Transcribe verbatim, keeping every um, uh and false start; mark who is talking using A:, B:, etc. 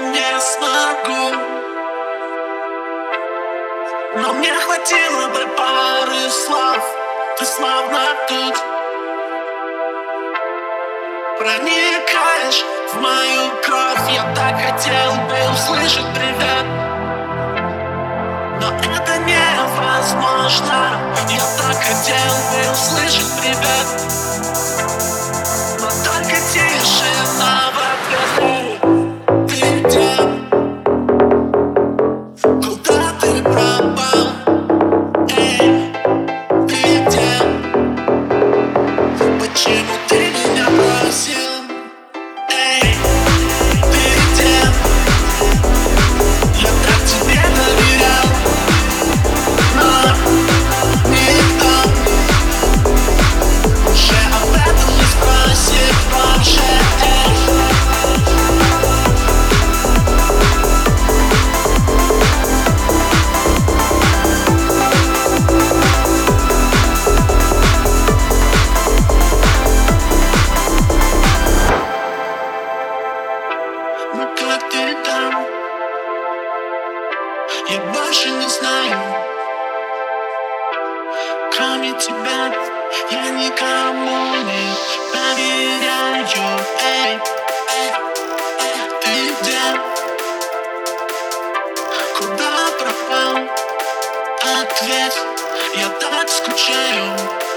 A: не смогу, но мне хватило бы пары слов. Ты словно тут проникаешь в мою кровь. Я так хотел бы услышать привет, но это невозможно. Я так хотел бы услышать привет, но только тишина в ответ. Ты где? Куда ты пропал? Эй, ты где? Почему ты меня бросил? Эй, ты где? Я так тебе доверял, но никто уже об этом не спросит больше. Ну как ты там? Я больше не знаю. Кроме тебя я никому не доверяю. Эй, эй, эй, ты где? Куда пропал ответ? Я так скучаю.